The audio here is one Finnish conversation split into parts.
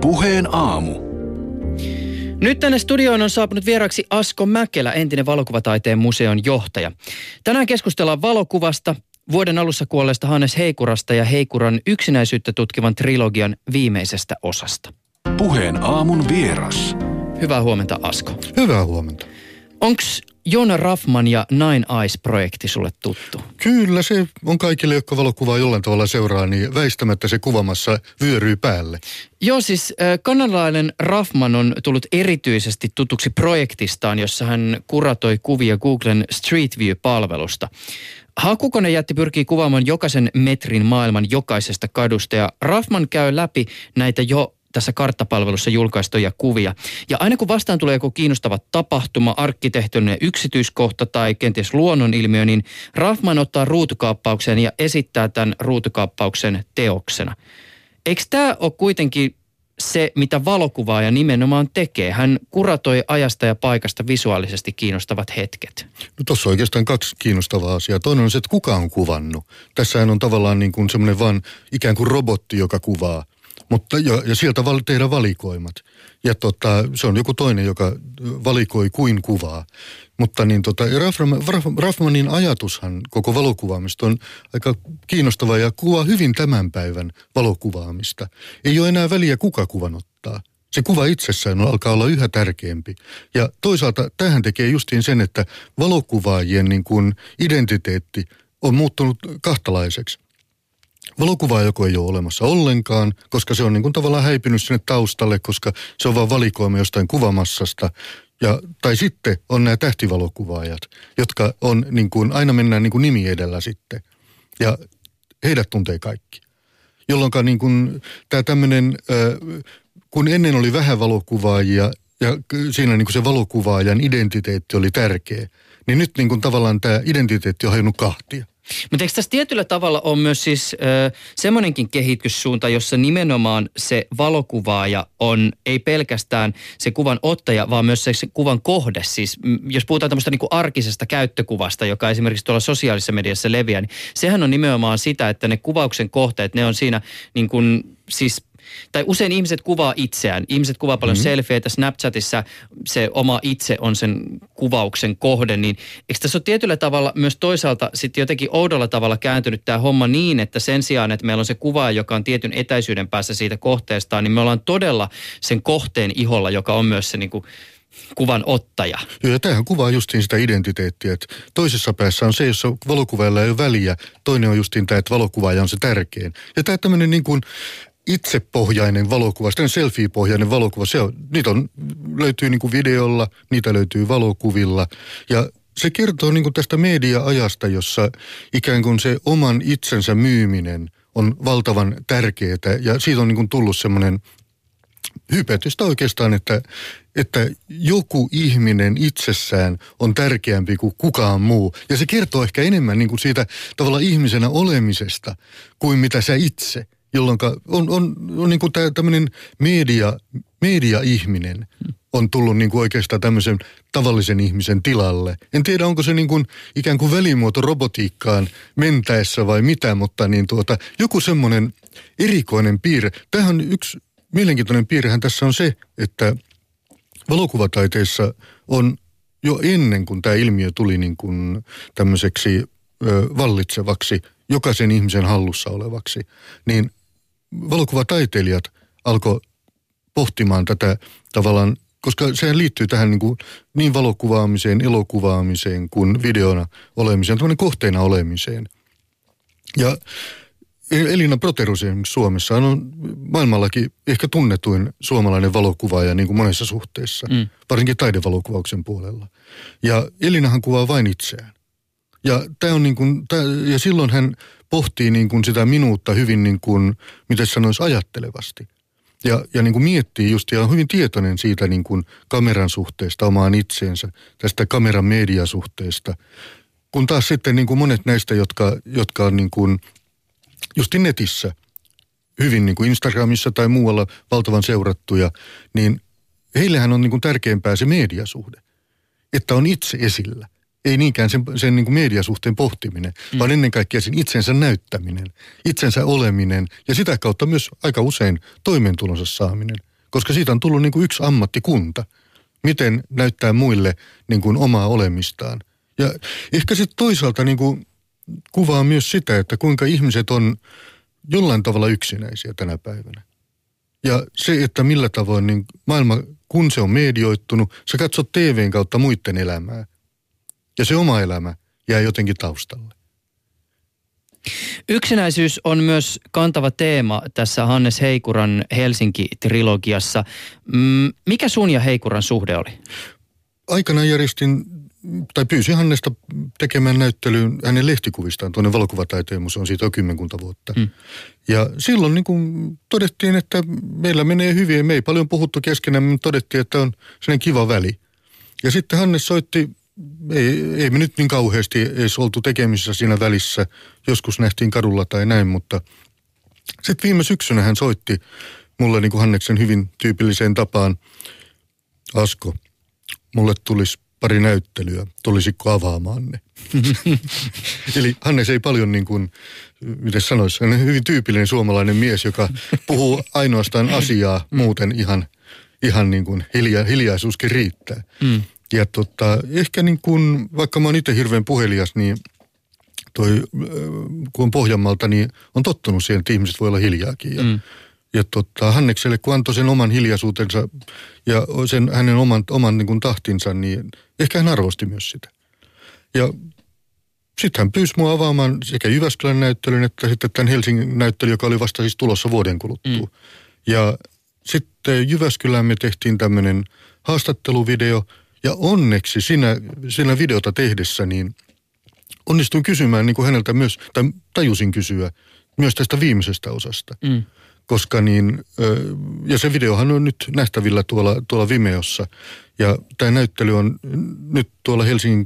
Puheen aamu. Nyt tänne studioon on saapunut vieraksi Asko Mäkelä, entinen valokuvataiteen museon johtaja. Tänään keskustellaan valokuvasta, vuoden alussa kuolleesta Hannes Heikurasta ja Heikuran yksinäisyyttä tutkivan trilogian viimeisestä osasta. Puheen aamun vieras. Hyvää huomenta, Asko. Hyvää huomenta. Onks Joona Raffman ja Nine Eyes-projekti sulle tuttu? Kyllä se on kaikille, jotka valokuvaa jollain tavalla seuraa, niin väistämättä se kuvamassa vyöryy päälle. Joo, siis kanadalainen Raffman on tullut erityisesti tutuksi projektistaan, jossa hän kuratoi kuvia Googlen Street View-palvelusta. Hakukone jätti pyrkii kuvaamaan jokaisen metrin maailman jokaisesta kadusta ja Raffman käy läpi näitä jo tässä karttapalvelussa julkaistuja kuvia. Ja aina kun vastaan tulee joku kiinnostava tapahtuma, arkkitehtoninen yksityiskohta tai kenties luonnonilmiö, niin Raffman ottaa ruutukaappauksen ja esittää tämän ruutukaappauksen teoksena. Eikö tämä ole kuitenkin se, mitä valokuvaaja nimenomaan tekee? Hän kuratoi ajasta ja paikasta visuaalisesti kiinnostavat hetket. No tuossa on oikeastaan kaksi kiinnostavaa asiaa. Toinen on se, että kuka on kuvannut. Tässähän on tavallaan niin kuin semmoinen vaan ikään kuin robotti, joka kuvaa. Mutta ja sieltä tehdään valikoimat. Ja se on joku toinen, joka valikoi kuin kuvaa. Mutta niin Raffmanin ajatushan koko valokuvaamista on aika kiinnostava ja kuvaa hyvin tämän päivän valokuvaamista. Ei ole enää väliä, kuka kuvan ottaa. Se kuva itsessään alkaa olla yhä tärkeämpi. Ja toisaalta tähän tekee justiin sen, että valokuvaajien niin kuin identiteetti on muuttunut kahtalaiseksi. Valokuvaa joko ei ole olemassa ollenkaan, koska se on niin kuin tavallaan häipynyt sinne taustalle, koska se on vaan valikoima jostain kuvamassasta. Tai sitten on nämä tähtivalokuvaajat, jotka on niin kuin, aina mennään niin kuin nimi edellä sitten. Ja heidät tuntee kaikki. Jolloinka niin kuin tämä tämmöinen, kun ennen oli vähän valokuvaajia ja siinä niin kuin se valokuvaajan identiteetti oli tärkeä, niin nyt niin kuin tavallaan tämä identiteetti on hajonnut kahtia. Mutta eikö tässä tietyllä tavalla on myös siis semmoinenkin kehityssuunta, jossa nimenomaan se valokuvaaja on ei pelkästään se kuvan ottaja, vaan myös se kuvan kohde. Siis jos puhutaan tämmöistä niin kuin arkisesta käyttökuvasta, joka esimerkiksi tuolla sosiaalisessa mediassa leviää, niin sehän on nimenomaan sitä, että ne kuvauksen kohteet, ne on siinä niin kuin siis tai usein ihmiset kuvaa itseään. Ihmiset kuvaa paljon selfieitä. Snapchatissa se oma itse on sen kuvauksen kohde. Niin eikö tässä ole tietyllä tavalla myös toisaalta sitten jotenkin oudolla tavalla kääntynyt tämä homma niin, että sen sijaan, että meillä on se kuvaaja, joka on tietyn etäisyyden päässä siitä kohteestaan, niin me ollaan todella sen kohteen iholla, joka on myös se niin kuin kuvan ottaja. Joo, ja tämähän kuvaa justiin sitä identiteettiä, että toisessa päässä on se, jossa valokuvaajalla ei ole väliä. Toinen on justiin tämä, että valokuvaaja on se tärkein. Ja tämä tämmöinen niin kuin itsepohjainen valokuva, sitten selfie-pohjainen valokuva, niitä löytyy niin kuin videolla, niitä löytyy valokuvilla. Ja se kertoo niin kuin tästä media-ajasta, jossa ikään kuin se oman itsensä myyminen on valtavan tärkeää. Ja siitä on niin kuin tullut semmoinen hypetystä oikeastaan, että joku ihminen itsessään on tärkeämpi kuin kukaan muu. Ja se kertoo ehkä enemmän niin kuin siitä tavallaan ihmisenä olemisesta kuin mitä sä itse. Jolloin on niin kuin tämmöinen media-ihminen on tullut niin kuin oikeastaan tämmöisen tavallisen ihmisen tilalle. En tiedä, onko se niin kuin ikään kuin välimuoto robotiikkaan mentäessä vai mitä, mutta niin joku semmoinen erikoinen piirre. Tämähän yksi mielenkiintoinen piirrehän tässä on se, että valokuvataiteessa on jo ennen kuin tämä ilmiö tuli niin kuin tämmöiseksi vallitsevaksi, jokaisen ihmisen hallussa olevaksi, niin valokuvataiteilijat alkoi pohtimaan tätä tavallaan, koska sehän liittyy tähän niin valokuvaamiseen, elokuvaamiseen kuin videona olemiseen, tämmöinen kohteena olemiseen. Ja Elina Proterus esimerkiksi Suomessa on maailmallakin ehkä tunnetuin suomalainen valokuvaaja niin kuin monessa suhteessa, varsinkin taidevalokuvauksen puolella. Ja Elinahan kuvaa vain itseään. Ja tämä on niin kuin, ja silloin hän pohtii niin kuin sitä minuutta hyvin niin kuin, miten sanoisi, ajattelevasti. Ja niin kuin miettii just ja on hyvin tietoinen siitä niin kuin kameran suhteesta omaan itseensä, tästä kameran mediasuhteesta. Kun taas sitten niin kuin monet näistä, jotka on niin kuin just netissä hyvin niin kuin Instagramissa tai muualla valtavan seurattuja, niin heillehän on niin kuin tärkeämpää se mediasuhde, että on itse esillä. Ei niinkään sen niin kuin mediasuhteen pohtiminen, vaan ennen kaikkea sen itsensä näyttäminen, itsensä oleminen ja sitä kautta myös aika usein toimeentulonsa saaminen. koska siitä on tullut niin kuin yksi ammattikunta. Miten näyttää muille niin kuin omaa olemistaan. Ja ehkä sitten toisaalta niin kuin kuvaa myös sitä, että kuinka ihmiset on jollain tavalla yksinäisiä tänä päivänä. Ja se, että millä tavoin niin maailma, kun se on medioittunut, sä katsot TVn kautta muiden elämää. Ja se oma elämä jää jotenkin taustalle. Yksinäisyys on myös kantava teema tässä Hannes Heikuran Helsinki-trilogiassa. Mikä sun ja Heikuran suhde oli? Aikanaan pyysin Hannesta tekemään näyttelyyn hänen lehtikuvistaan tuonne Valokuvataiteen museoon, siitä on 10 vuotta. Ja silloin niin kuin todettiin, että meillä menee hyvin. Me ei paljon puhuttu keskenään, mutta todettiin, että on sellainen kiva väli. Ja sitten Hannes soitti, ei me nyt niin kauheasti edes oltu tekemisissä siinä välissä. Joskus nähtiin kadulla tai näin, mutta sitten viime syksynä hän soitti mulle niin kuin Hanneksen hyvin tyypilliseen tapaan. Asko, mulle tulisi pari näyttelyä, tulisitko avaamaan ne? Eli Hannes ei paljon niin kuin, miten sanoisi, hän on hyvin tyypillinen suomalainen mies, joka puhuu ainoastaan asiaa, muuten ihan niin kuin hiljaisuuskin riittää. Ja ehkä niin kuin, vaikka mä oon itse hirveän puhelias, niin kun on Pohjanmaalta, niin on tottunut siihen, että ihmiset voi olla hiljaakin. Ja Hannekselle, kun antoi sen oman hiljaisuutensa ja sen hänen oman niin kuin tahtinsa, niin ehkä hän arvosti myös sitä. Ja sitten hän pyysi mua avaamaan sekä Jyväskylän näyttelyn että sitten tämän Helsingin näyttely, joka oli vasta siis tulossa vuoden kuluttua. Ja sitten Jyväskylään me tehtiin tämmöinen haastatteluvideo ja onneksi siinä videota tehdessä niin onnistuin kysymään niin kuin häneltä myös, tai tajusin kysyä myös tästä viimeisestä osasta. Koska ja se videohan on nyt nähtävillä tuolla Vimeossa. Ja tämä näyttely on nyt tuolla Helsingin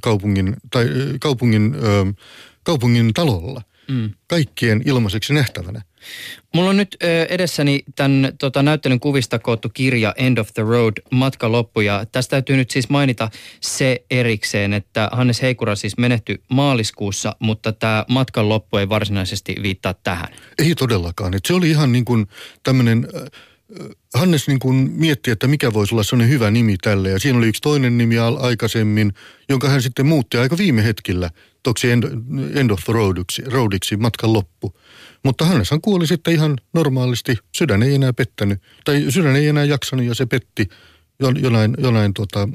kaupungin talolla. Kaikkien ilmaiseksi nähtävänä. Mulla on nyt edessäni tämän näyttelyn kuvista koottu kirja End of the Road, matka loppu. Ja tästä täytyy nyt siis mainita se erikseen, että Hannes Heikura siis menehtyi maaliskuussa, mutta tämä matkan loppu ei varsinaisesti viittaa tähän. Ei todellakaan. Se oli ihan niin kuin tämmöinen, Hannes niin kuin mietti, että mikä voisi olla sellainen hyvä nimi tälle. Ja siinä oli yksi toinen nimi aikaisemmin, jonka hän sitten muutti aika viime hetkellä. Toksi End of the Roadiksi, matkan loppu. Mutta Hanneshan kuoli sitten ihan normaalisti. Sydän ei enää pettänyt, tai sydän ei enää jaksanut ja se petti jonain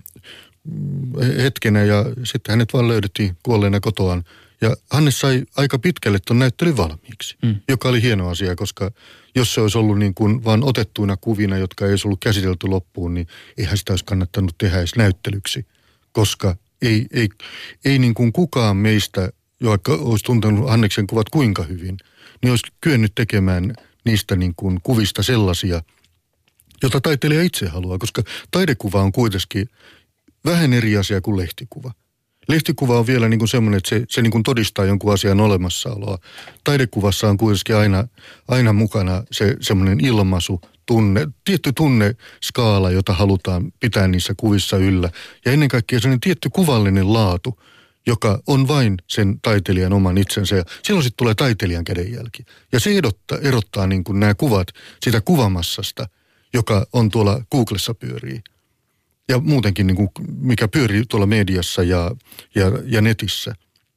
hetkenä ja sitten hänet vaan löydettiin kuolleena kotoaan. Ja Hannes sai aika pitkälle ton näyttelyn valmiiksi, joka oli hieno asia, koska jos se olisi ollut niin kuin vaan otettuina kuvina, jotka ei olisi ollut käsitelty loppuun, niin eihän sitä olisi kannattanut tehdä edes näyttelyksi, koska ei niin kuin kukaan meistä, joka olisi tuntenut Hanneksen kuvat kuinka hyvin, niin olisi kyennyt tekemään niistä niin kuin kuvista sellaisia, jota taiteilija itse haluaa, koska taidekuva on kuitenkin vähän eri asia kuin lehtikuva. Lehtikuva on vielä niin kuin semmoinen, että se niin kuin todistaa jonkun asian olemassaoloa. Taidekuvassa on kuitenkin aina mukana se semmoinen ilmaisu, tietty tunneskaala, jota halutaan pitää niissä kuvissa yllä. Ja ennen kaikkea sellainen tietty kuvallinen laatu, joka on vain sen taiteilijan oman itsensä. Ja silloin sitten tulee taiteilijan kädenjälki. Ja se erottaa niin kuin nämä kuvat sitä kuvamassasta, joka on tuolla Googlessa pyörii. Ja muutenkin, niin kuin, mikä pyörii tuolla mediassa ja netissä.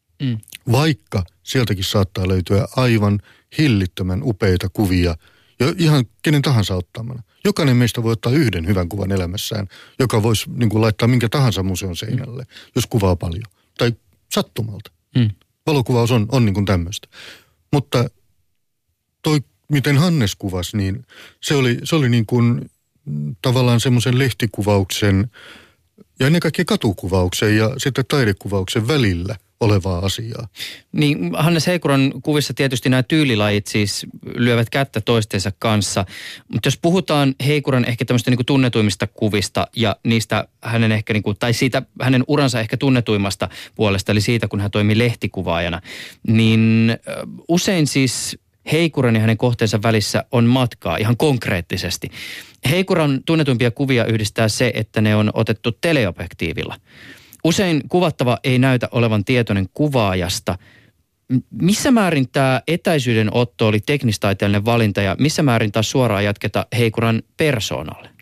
Vaikka sieltäkin saattaa löytyä aivan hillittömän upeita kuvia, ja ihan kenen tahansa ottamana. Jokainen meistä voi ottaa yhden hyvän kuvan elämässään, joka voisi niin kuin, laittaa minkä tahansa museon seinälle, jos kuvaa paljon. Tai sattumalta. Valokuvaus on niin kuin tämmöistä. Mutta toi, miten Hannes kuvasi, niin se oli niin kuin tavallaan semmoisen lehtikuvauksen ja ennen kaikkea katukuvauksen ja sitten taidekuvauksen välillä olevaa asiaa. Niin Hannes Heikuran kuvissa tietysti nämä tyylilajit siis lyövät kättä toistensa kanssa, mutta jos puhutaan Heikuran ehkä tämmöistä niin kuin tunnetuimmista kuvista ja niistä hänen ehkä niin kuin, tai siitä hänen uransa ehkä tunnetuimmasta puolesta, eli siitä kun hän toimi lehtikuvaajana, niin usein siis Heikuran ja hänen kohteensa välissä on matkaa ihan konkreettisesti. Heikuran tunnetuimpia kuvia yhdistää se, että ne on otettu teleobjektiivilla. Usein kuvattava ei näytä olevan tietoinen kuvaajasta. Missä määrin tämä etäisyyden otto oli teknistaiteellinen valinta ja missä määrin taas suoraan jatketa Heikuran persoonalle?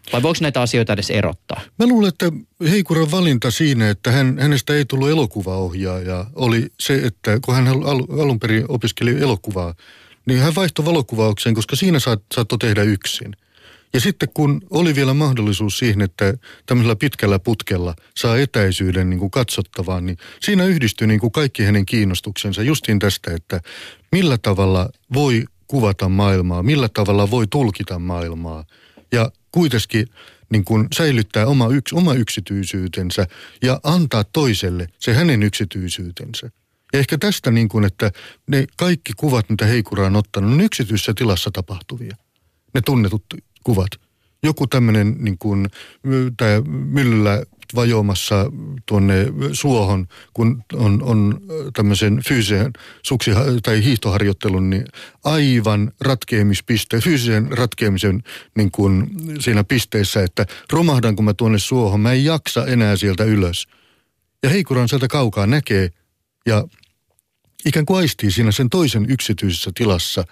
Vai voiko näitä asioita edes erottaa? Mä luulen, että Heikuran valinta siinä, että hänestä ei tullut elokuvaohjaaja, oli se, että kun hän alun perin opiskeli elokuvaa, niin hän vaihtoi valokuvaukseen, koska siinä saattoi tehdä yksin. Ja sitten kun oli vielä mahdollisuus siihen, että tämmöisellä pitkällä putkella saa etäisyyden niin kuin katsottavaan, niin siinä yhdistyi niin kuin kaikki hänen kiinnostuksensa justiin tästä, että millä tavalla voi kuvata maailmaa, millä tavalla voi tulkita maailmaa ja kuitenkin niin kuin säilyttää oma yksityisyytensä ja antaa toiselle se hänen yksityisyytensä. Ja ehkä tästä niin kuin, että ne kaikki kuvat, mitä Heikura on ottanut, on yksityisessä tilassa tapahtuvia. Ne tunnetut kuvat. Joku tämmöinen niin kuin tämä myllyllä vajoamassa tuonne suohon, kun on tämmöisen fyysisen tai hiihtoharjoittelun, niin aivan ratkeamispiste, fyysisen ratkeamisen niin kuin siinä pisteessä, että romahdanko mä tuonne suohon, mä en jaksa enää sieltä ylös. Ja Heikura sieltä kaukaa näkee ja ikään kuin aistii siinä sen toisen yksityisessä tilassa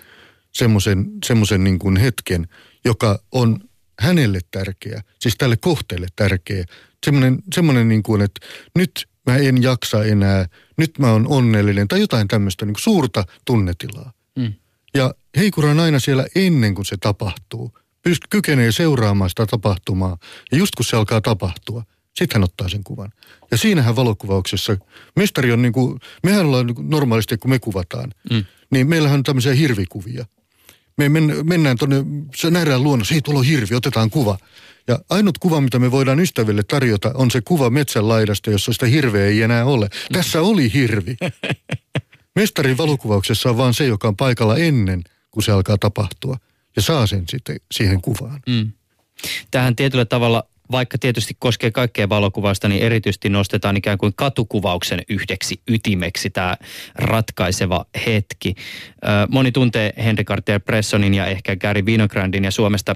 semmoisen niin kuin hetken, joka on hänelle tärkeä, siis tälle kohteelle tärkeä. Semmoinen niin kuin, että nyt mä en jaksa enää, nyt mä oon onnellinen tai jotain tämmöistä niin kuin suurta tunnetilaa. Ja Heikura on aina siellä ennen kuin se tapahtuu. Kykenee seuraamaan sitä tapahtumaa ja just kun se alkaa tapahtua, sitten hän ottaa sen kuvan. Ja siinähän valokuvauksessa, mestari on niin kuin, mehän ollaan niin kuin normaalisti kun me kuvataan, niin meillähän on tämmöisiä hirvikuvia. Me mennään tuonne, se nähdään luonnossa, hei tuolla on hirvi, otetaan kuva. Ja ainut kuva, mitä me voidaan ystäville tarjota, on se kuva metsän laidasta, jossa sitä hirveä ei enää ole. Tässä oli hirvi. Mestarin valokuvauksessa on vaan se, joka on paikalla ennen, kuin se alkaa tapahtua. Ja saa sen sitten siihen kuvaan. Tähän tietyllä tavalla, vaikka tietysti koskee kaikkea valokuvausta, niin erityisesti nostetaan ikään kuin katukuvauksen yhdeksi ytimeksi tämä ratkaiseva hetki. Moni tuntee Henri Cartier-Bressonin ja ehkä Gary Winograndin ja Suomesta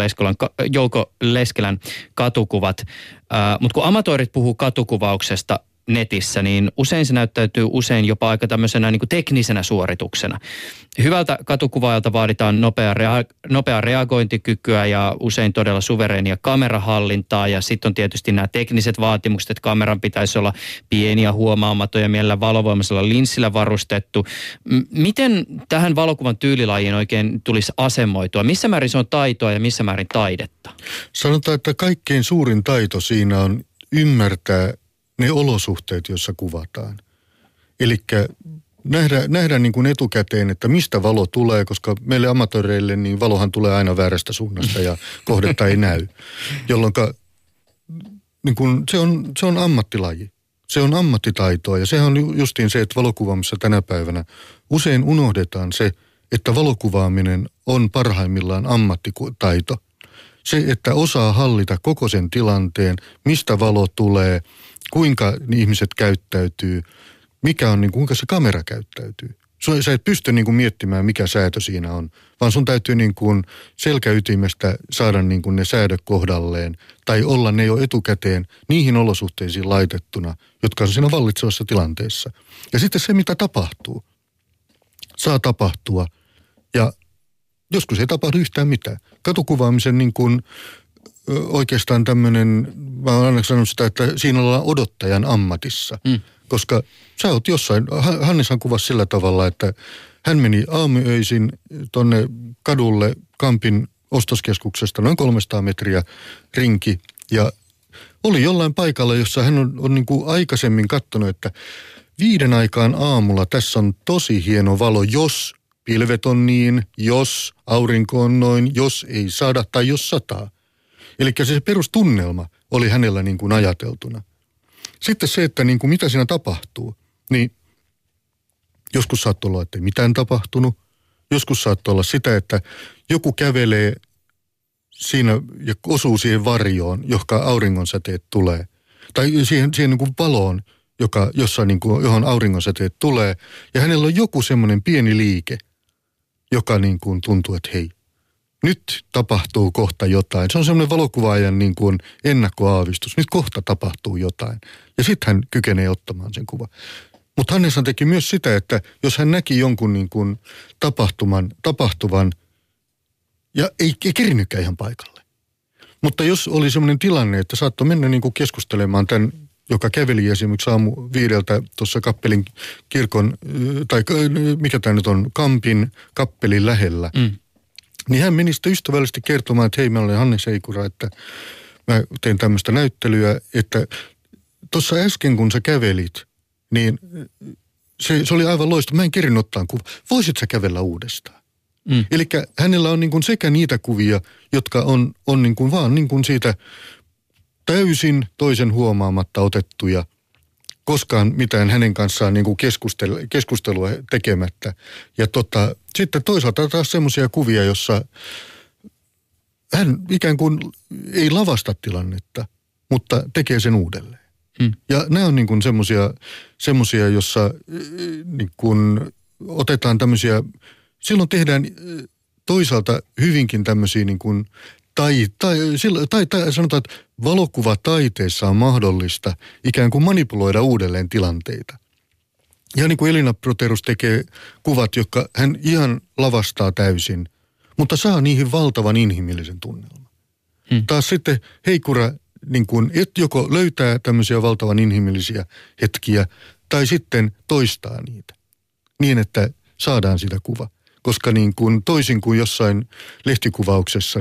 Jouko Leskelän katukuvat. Mutta kun amatöörit puhuu katukuvauksesta netissä, niin usein se näyttäytyy jopa aika tämmöisenä niin kuin teknisenä suorituksena. Hyvältä katukuvaajalta vaaditaan nopeaa reagointikykyä ja usein todella suvereenia kamerahallintaa ja sitten on tietysti nämä tekniset vaatimukset, että kameran pitäisi olla pieni ja huomaamaton ja mielellä valovoimaisella linssillä varustettu. Miten tähän valokuvan tyylilajiin oikein tulisi asemoitua? Missä määrin se on taitoa ja missä määrin taidetta? Sanotaan, että kaikkein suurin taito siinä on ymmärtää ne olosuhteet, joissa kuvataan. Eli nähdä niin kuin etukäteen, että mistä valo tulee, koska meille amatööreille niin valohan tulee aina väärästä suunnasta ja kohdetta ei näy. Jolloin niin kuin se on ammattilaji. Se on ammattitaitoa ja sehän on justiin se, että valokuvaamissa tänä päivänä usein unohdetaan se, että valokuvaaminen on parhaimmillaan ammattitaito. Se, että osaa hallita koko sen tilanteen, mistä valo tulee, kuinka ihmiset käyttäytyy, kuinka se kamera käyttäytyy. Sä et pysty niin kuin miettimään, mikä säätö siinä on, vaan sun täytyy niin kuin selkäytimestä saada niin kuin ne säädöt kohdalleen tai olla ne jo etukäteen niihin olosuhteisiin laitettuna, jotka on siinä vallitsevassa tilanteessa. Ja sitten se, mitä tapahtuu, saa tapahtua ja joskus ei tapahdu yhtään mitään. Katukuvaamisen niin kuin oikeastaan tämmöinen, mä oon aina sanonut sitä, että siinä ollaan odottajan ammatissa. Koska sä oot jossain, Hanneshan kuvasi sillä tavalla, että hän meni aamuyöisin tonne kadulle Kampin ostoskeskuksesta noin 300 metriä rinki ja oli jollain paikalla, jossa hän on niin kuin aikaisemmin katsonut, että 5 aikaan aamulla tässä on tosi hieno valo, jos pilvet on niin, jos aurinko on noin, jos ei sada tai jos sataa. Eli se perustunnelma oli hänellä niin kuin ajateltuna. Sitten se, että niin kuin mitä siinä tapahtuu, niin joskus saattoi olla, että ei mitään tapahtunut. Joskus saattoi olla sitä, että joku kävelee siinä ja osuu siihen varjoon, johon auringonsäteet tulee. Tai siihen niin kuin valoon, johon auringonsäteet tulee. Ja hänellä on joku semmoinen pieni liike, joka niin kuin tuntuu, että hei, nyt tapahtuu kohta jotain. Se on semmoinen valokuvaajan niin kuin ennakkoaavistus. Nyt kohta tapahtuu jotain. Ja sitten hän kykenee ottamaan sen kuvan. Mutta Hanneshan teki myös sitä, että jos hän näki jonkun niin kuin tapahtuvan ja ei kerinytkään ihan paikalle, Mutta jos oli semmoinen tilanne, että saattoi mennä niin kuin keskustelemaan tämän, joka käveli esimerkiksi aamu 5 tuossa Kappelin kirkon, tai mikä tämä nyt on, Kampin kappelin lähellä, niin hän meni sitten ystävällisesti kertomaan, että hei, mä olen Hannes Heikura, että mä teen tämmöistä näyttelyä, että tuossa äsken kun sä kävelit, niin se oli aivan loistava. Mä en kerin ottaa kuva. Voisit sä kävellä uudestaan? Eli hänellä on niin kuin sekä niitä kuvia, jotka on niin kuin vaan niin kuin siitä täysin toisen huomaamatta otettuja, koskaan mitään hänen kanssaan niin kuin keskustelua tekemättä. Ja sitten toisaalta taas semmoisia kuvia, jossa hän ikään kuin ei lavasta tilannetta, mutta tekee sen uudelleen. Ja nämä on niin kuin semmoisia, jossa niin kuin otetaan tämmöisiä, silloin tehdään toisaalta hyvinkin tämmöisiä niin kuin tai sanotaan, että valokuvataiteessa on mahdollista ikään kuin manipuloida uudelleen tilanteita. Ja niin kuin Elina Proterus tekee kuvat, jotka hän ihan lavastaa täysin, mutta saa niihin valtavan inhimillisen tunnelman. Taas sitten Heikura niin kuin, joko löytää tämmöisiä valtavan inhimillisiä hetkiä tai sitten toistaa niitä niin, että saadaan sitä kuva. Koska niin kuin, toisin kuin jossain lehtikuvauksessa,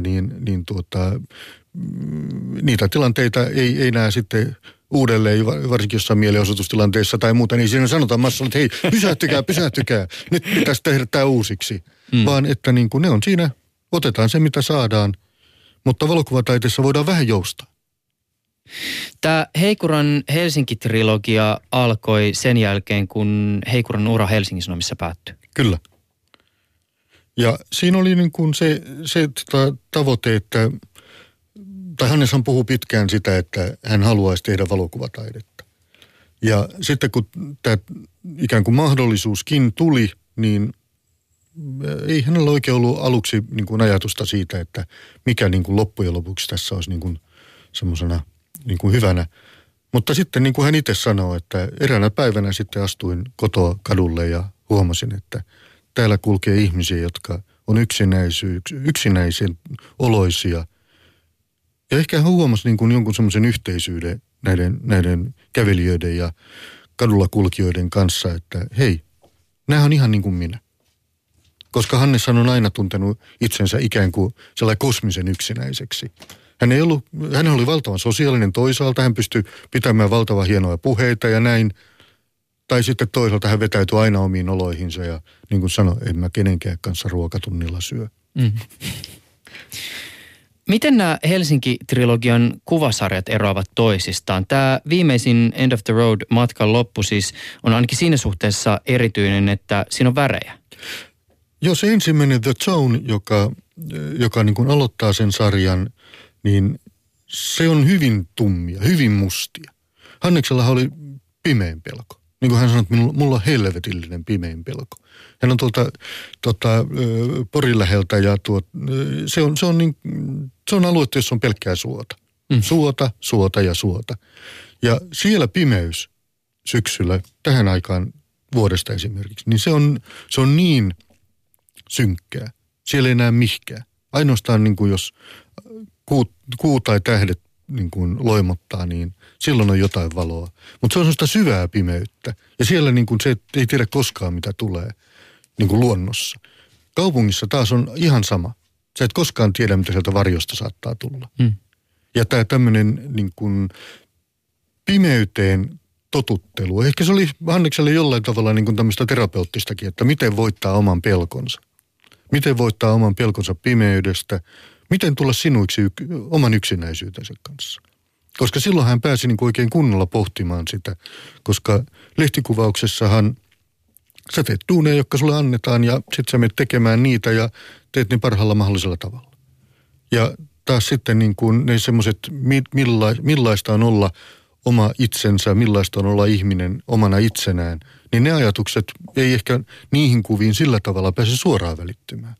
niitä tilanteita ei näe sitten uudelleen, varsinkin jossain mielenosoitustilanteessa tai muuta, niin siinä sanotaan massalle, että hei, pysähtykää, nyt pitäisi tehdä tämä uusiksi. Vaan että niin kuin ne on siinä, otetaan se mitä saadaan, mutta valokuvataiteessa voidaan vähän joustaa. Tämä Heikuran Helsinki-trilogia alkoi sen jälkeen, kun Heikuran ura Helsingin Sanomissa päättyi. Kyllä. Ja siinä oli niin kuin se tavoite, että, tai Hanneshan puhuu pitkään sitä, että hän haluaisi tehdä valokuvataidetta. Ja sitten kun tämä ikään kuin mahdollisuuskin tuli, niin ei hänellä oikein ollut aluksi niin kuin ajatusta siitä, että mikä niin kuin loppujen lopuksi tässä olisi niin kuin semmoisena niin kuin hyvänä. Mutta sitten niin kuin hän itse sanoo, että eräänä päivänä sitten astuin kotoa kadulle ja huomasin, että täällä kulkee ihmisiä, jotka on yksinäisen oloisia. Ja ehkä hän huomasi niin kuin jonkun semmoisen yhteisyyden näiden kävelijöiden ja kadulla kulkijoiden kanssa, että hei, nämä on ihan niin kuin minä. Koska Hannes on aina tuntenut itsensä ikään kuin sellainen kosmisen yksinäiseksi. Hän oli valtavan sosiaalinen toisaalta, hän pystyi pitämään valtavan hienoja puheita ja näin. Tai sitten toisaalta hän vetäytyi aina omiin oloihinsa ja niin kuin sanoi, en mä kenenkään kanssa ruokatunnilla syö. Miten nämä Helsinki-trilogian kuvasarjat eroavat toisistaan? Tämä viimeisin End of the Road -matkan loppu siis on ainakin siinä suhteessa erityinen, että siinä on värejä. Joo, se ensimmäinen The Zone, joka niin kuin aloittaa sen sarjan, niin se on hyvin tummia, hyvin mustia. Hanneksellahan oli pimein pelko. Niin kuin hän sanoi, että mulla on helvetillinen pimein pelko. Hän on Porin läheltä ja se on alue, jossa on pelkkää suota. Suota ja suota. Ja siellä pimeys syksyllä, tähän aikaan vuodesta esimerkiksi, niin se on niin synkkää. Siellä ei näe mihkään. Ainoastaan niin kuin jos kuu tai tähdet niin kuin loimottaa, niin silloin on jotain valoa. Mutta se on sellaista syvää pimeyttä. Ja siellä niin kuin se ei tiedä koskaan, mitä tulee niin kuin luonnossa. Kaupungissa taas on ihan sama. Sä et koskaan tiedä, mitä sieltä varjosta saattaa tulla. Ja tämä tämmöinen niin kuin pimeyteen totuttelu. Ehkä se oli Hannekselle jollain tavalla niin kuin tämmöistä terapeuttistakin, että miten voittaa oman pelkonsa. Miten voittaa oman pelkonsa pimeydestä. Miten tulla sinuiksi oman yksinäisyytensä kanssa. Koska silloin hän pääsi niin kuin oikein kunnolla pohtimaan sitä. Koska lehtikuvauksessahan sä teet duuneja, jotka sulle annetaan ja sit sä menet tekemään niitä ja teet ne parhaalla mahdollisella tavalla. Ja taas sitten niin kuin ne semmoiset, millaista on olla oma itsensä, millaista on olla ihminen omana itsenään, niin ne ajatukset ei ehkä niihin kuviin sillä tavalla pääse suoraan välittymään.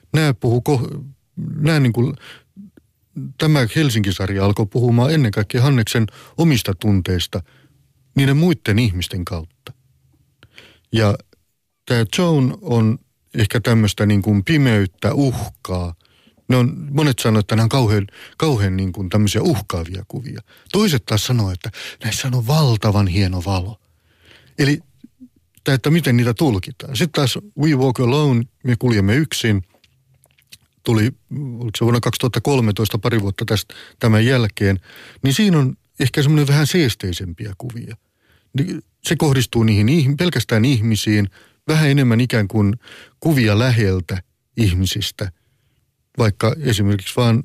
Tämä Helsinki-sarja alkoi puhumaan ennen kaikkea Hanneksen omista tunteista niiden muiden ihmisten kautta. Ja tämä Joan on ehkä tämmöistä niin kuin pimeyttä, uhkaa, Monet sanoo, että nämä on kauhean niin kuin tämmöisiä uhkaavia kuvia. Toiset taas sanoo, että näissä on valtavan hieno valo. Eli että miten niitä tulkitaan. Sitten taas We Walk Alone, me kuljemme yksin, tuli se vuonna 2013, pari vuotta tästä tämän jälkeen, niin siinä on ehkä semmoinen vähän seesteisempiä kuvia. Se kohdistuu niihin pelkästään ihmisiin, vähän enemmän ikään kuin kuvia läheltä ihmisistä, vaikka esimerkiksi vaan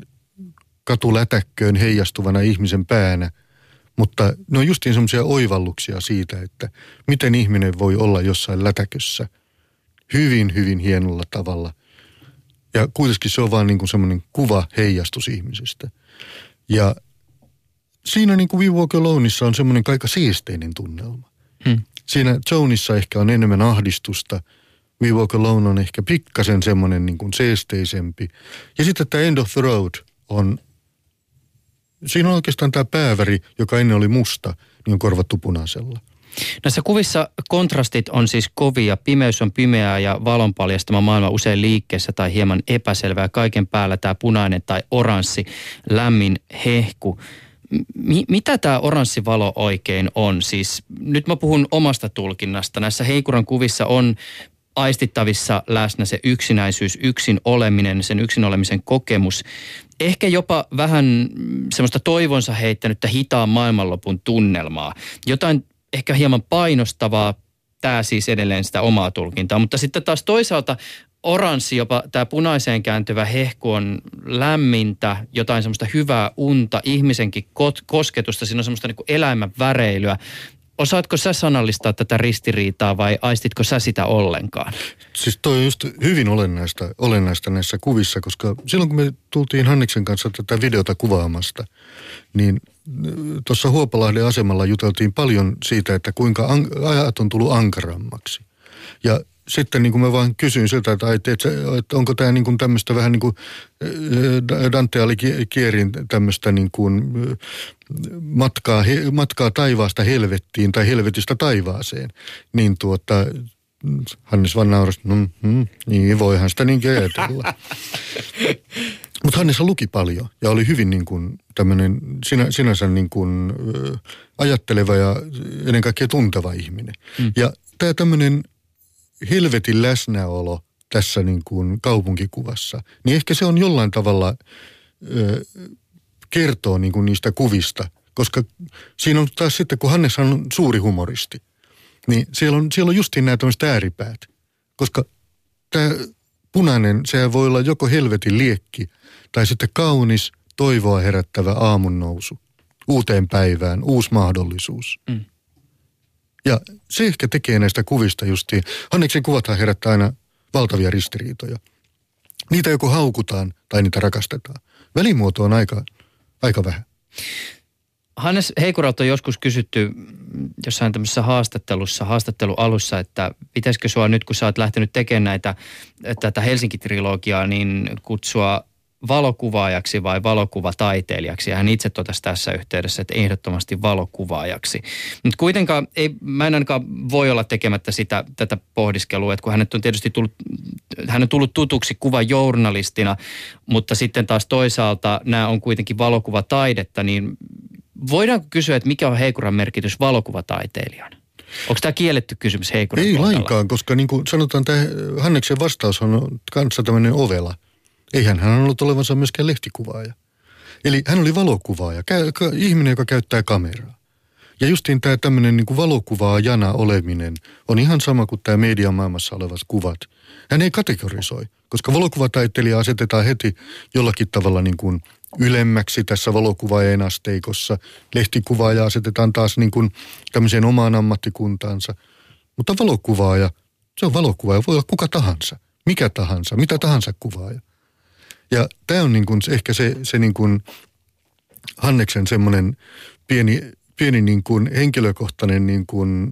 katulätäkköön heijastuvana ihmisen päänä. Mutta ne on justiin semmoisia oivalluksia siitä, että miten ihminen voi olla jossain lätäkössä hyvin, hyvin hienolla tavalla. Ja kuitenkin se on vaan niin kuin semmoinen kuva heijastus ihmisestä. Ja siinä niin kuin We Walk Aloneissa on semmoinen aika siisteinen tunnelma. Siinä Joanissa ehkä on enemmän ahdistusta. We Walk Alone on ehkä pikkasen semmoinen niin kuin seesteisempi. Ja sitten tämä End of the Road on, siinä on oikeastaan tämä pääväri, joka ennen oli musta, niin on korvattu punaisella. Näissä kuvissa kontrastit on siis kovia. Pimeys on pimeää ja valon paljastama maailma usein liikkeessä tai hieman epäselvää. Kaiken päällä tämä punainen tai oranssi lämmin hehku. Mitä tämä oranssi valo oikein on? Siis nyt mä puhun omasta tulkinnasta. Näissä Heikuran kuvissa on aistittavissa läsnä se yksinäisyys, yksin oleminen, sen yksin olemisen kokemus. Ehkä jopa vähän semmoista toivonsa heittänyttä hitaan maailmanlopun tunnelmaa. Jotain ehkä hieman painostavaa, tämä siis edelleen sitä omaa tulkintaa. Mutta sitten taas toisaalta oranssi, jopa tämä punaiseen kääntyvä hehku on lämmintä, jotain semmoista hyvää unta, ihmisenkin kosketusta. Siinä on semmoista niin kuin eläimen väreilyä. Osaatko sä sanallistaa tätä ristiriitaa vai aistitko sä sitä ollenkaan? Siis toi on just hyvin olennaista näissä kuvissa, koska silloin kun me tultiin Hanniksen kanssa tätä videota kuvaamasta, niin tuossa Huopalahden asemalla juteltiin paljon siitä, että kuinka ajat on tullut ankarammaksi. Ja sitten niin kuin mä vaan kysyin siltä, että onko tämä niin kuin tämmöistä vähän niin kuin Dante Alighieren tämmöistä niin kuin matkaa taivaasta helvettiin tai helvetistä taivaaseen. Niin Hannes vaan naurasi, niin voihan sitä niinkin ajatella. Mutta Hannes luki paljon ja oli hyvin niin kuin tämmöinen sinänsä niin kuin ajatteleva ja ennen kaikkea tunteva ihminen. Ja tämä tämmöinen helvetin läsnäolo tässä niin kuin kaupunkikuvassa, niin ehkä se on jollain tavalla kertoo niin kuin niistä kuvista, koska siinä on taas sitten, kun Hannes on suuri humoristi, niin siellä on justiin nämä tämmöiset ääripäät, koska tämä punainen, sehän voi olla joko helvetin liekki tai sitten kaunis, toivoa herättävä aamonnousu, uuteen päivään, uusi mahdollisuus. Ja se ehkä tekee näistä kuvista justiin. Hanneksen kuvathan herättää aina valtavia ristiriitoja. Niitä joko haukutaan tai niitä rakastetaan. Välimuoto on aika vähän. Hannes Heikuralta on joskus kysytty jossain tämmöisessä haastattelualussa, että pitäisikö sua nyt, kun sä oot lähtenyt tekemään tätä Helsinki-trilogiaa, niin kutsua valokuvaajaksi vai valokuvataiteilijaksi. Ja hän itse totesi tässä yhteydessä, että ehdottomasti valokuvaajaksi. Mutta kuitenkaan mä en ainakaan voi olla tekemättä tätä pohdiskelua, että kun hän on tullut tutuksi kuvajournalistina, mutta sitten taas toisaalta nämä on kuitenkin valokuvataidetta, niin voidaanko kysyä, että mikä on Heikuran merkitys valokuvataiteilijana? Onko tämä kielletty kysymys Heikuran Ei kohdalla? lainkaan, koska niin kuin sanotaan, tämä Hanneksen vastaus on kanssa tämmöinen ovela. Eihän hän ollut olevansa myöskään lehtikuvaaja. Eli hän oli valokuvaaja, ihminen, joka käyttää kameraa. Ja justiin tämä tämmöinen niin kuin valokuvaajana oleminen on ihan sama kuin tämä median maailmassa olevat kuvat. Hän ei kategorisoi, koska valokuvataiteilija asetetaan heti jollakin tavalla niin kuin ylemmäksi tässä valokuvaajien asteikossa. Lehtikuvaaja asetetaan taas niin kuin tämmöiseen omaan ammattikuntaansa. Mutta valokuvaaja, se on valokuvaaja, voi olla kuka tahansa, mikä tahansa, mitä tahansa kuvaaja. Ja tämä on niin kuin ehkä se niin kuin Hanneksen semmoinen pieni niin kuin henkilökohtainen niin kuin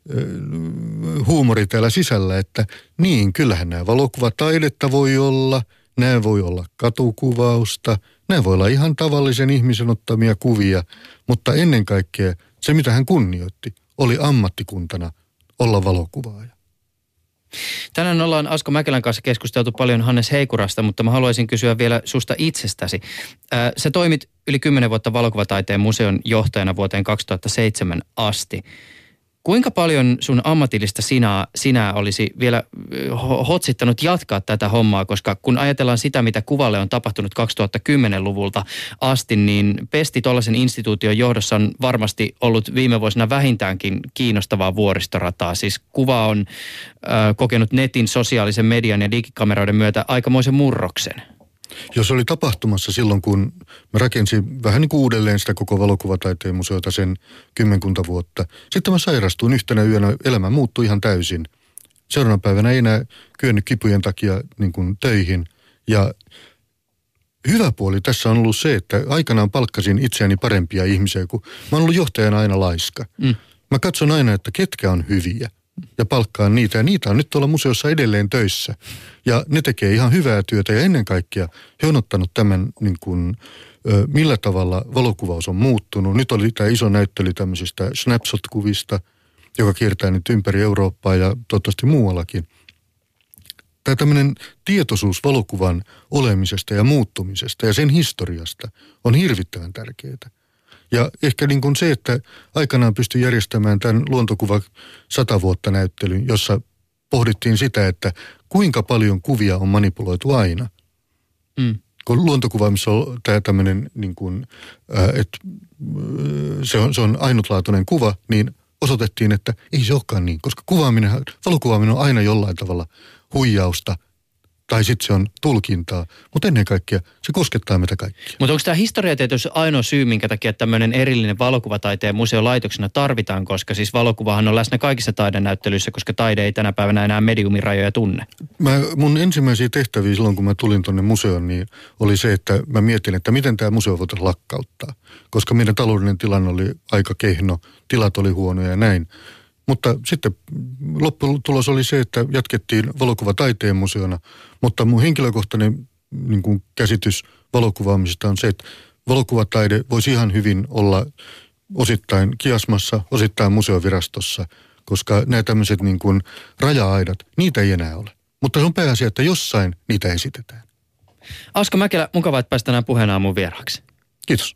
huumori täällä sisällä, että niin, kyllähän nämä valokuvataidetta voi olla, nämä voi olla katukuvausta, nämä voi olla ihan tavallisen ihmisen ottamia kuvia, mutta ennen kaikkea se, mitä hän kunnioitti, oli ammattikuntana olla valokuvaaja. Tänään ollaan Asko Mäkelän kanssa keskusteltu paljon Hannes Heikurasta, mutta mä haluaisin kysyä vielä susta itsestäsi. Sä toimit yli 10 vuotta Valokuvataiteen museon johtajana vuoteen 2007 asti. Kuinka paljon sun ammatillista sinää olisi vielä hotsittanut jatkaa tätä hommaa, koska kun ajatellaan sitä, mitä kuvalle on tapahtunut 2010-luvulta asti, niin pesti tuollaisen instituution johdossa on varmasti ollut viime vuosina vähintäänkin kiinnostavaa vuoristorataa. Siis kuva on kokenut netin, sosiaalisen median ja digikameroiden myötä aikamoisen murroksen. Jos oli tapahtumassa silloin, kun mä rakensin vähän niin kuin uudelleen sitä koko Valokuvataiteen museota sen 10 vuotta. Sitten mä sairastuin yhtenä yönä, elämä muuttui ihan täysin. Seuraavana päivänä ei enää kyennyt kipujen takia niin kuin töihin. Ja hyvä puoli tässä on ollut se, että aikanaan palkkasin itseäni parempia ihmisiä, kun mä oon ollut johtajana aina laiska. Mä katson aina, että ketkä on hyviä. Ja palkkaan niitä, ja niitä on nyt tuolla museossa edelleen töissä. Ja ne tekee ihan hyvää työtä, ja ennen kaikkea he on ottanut tämän, niin kuin, millä tavalla valokuvaus on muuttunut. Nyt oli tämä iso näyttely tämmöisistä snapshot-kuvista, joka kiertää nyt ympäri Eurooppaa ja toivottavasti muuallakin. Tämä tämmöinen tietoisuus valokuvan olemisesta ja muuttumisesta ja sen historiasta on hirvittävän tärkeää. Ja ehkä niin kuin se, että aikanaan pystyi järjestämään tämän luontokuva 100 vuotta -näyttelyn, jossa pohdittiin sitä, että kuinka paljon kuvia on manipuloitu aina. Kun luontokuvaamissa on tämä tämmöinen, niin kuin, että se on ainutlaatuinen kuva, niin osoitettiin, että ei se olekaan niin, koska valokuvaaminen on aina jollain tavalla huijausta. Tai sitten se on tulkintaa, mutta ennen kaikkea se koskettaa meitä kaikkia. Mutta onko tämä historiatieteys ainoa syy, minkä takia tämmöinen erillinen valokuvataiteen museo laitoksena tarvitaan, koska siis valokuvahan on läsnä kaikissa taidenäyttelyissä, koska taide ei tänä päivänä enää mediumin rajoja tunne? Mun ensimmäisiä tehtäviä silloin, kun mä tulin tuonne museoon, niin oli se, että mä mietin, että miten tämä museo voitaisiin lakkauttaa. Koska meidän taloudellinen tilanne oli aika kehno, tilat oli huonoja ja näin. Mutta sitten lopputulos oli se, että jatkettiin valokuvataiteen museona, mutta mun henkilökohtainen niin kuin käsitys valokuvaamisesta on se, että valokuvataide voisi ihan hyvin olla osittain Kiasmassa, osittain museovirastossa, koska nämä tämmöiset niin kuin raja-aidat, niitä ei enää ole. Mutta se on pääasia, että jossain niitä esitetään. Asko Mäkelä, mukavaa, että päästään tänään Puheen Aamun vieraaksi. Kiitos.